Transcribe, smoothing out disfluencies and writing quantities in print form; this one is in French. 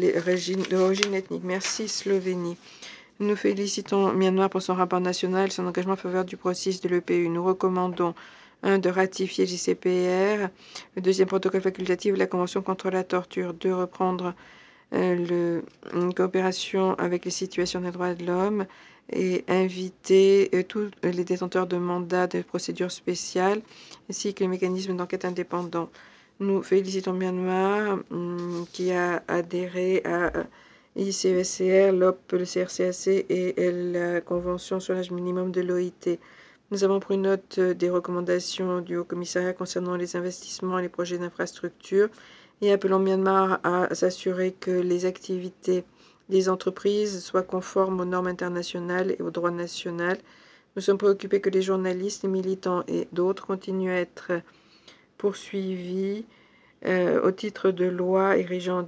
d'origine ethnique. Merci Slovénie. Nous félicitons Myanmar pour son rapport national et son engagement en faveur du processus de l'EPU. Nous recommandons de ratifier JCPR, le deuxième protocole facultatif de la Convention contre la torture, de reprendre une coopération avec les situations des droits de l'homme et inviter tous les détenteurs de mandats de procédures spéciales ainsi que les mécanismes d'enquête indépendants. Nous félicitons Myanmar qui a adhéré à ICSCR, l'OP, le CRCAC et la Convention sur l'âge minimum de l'OIT. Nous avons pris note des recommandations du Haut-Commissariat concernant les investissements et les projets d'infrastructure et appelons Myanmar à s'assurer que les activités des entreprises soient conformes aux normes internationales et au droit national. Nous sommes préoccupés que les journalistes, les militants et d'autres continuent à être poursuivis au titre de lois érigeant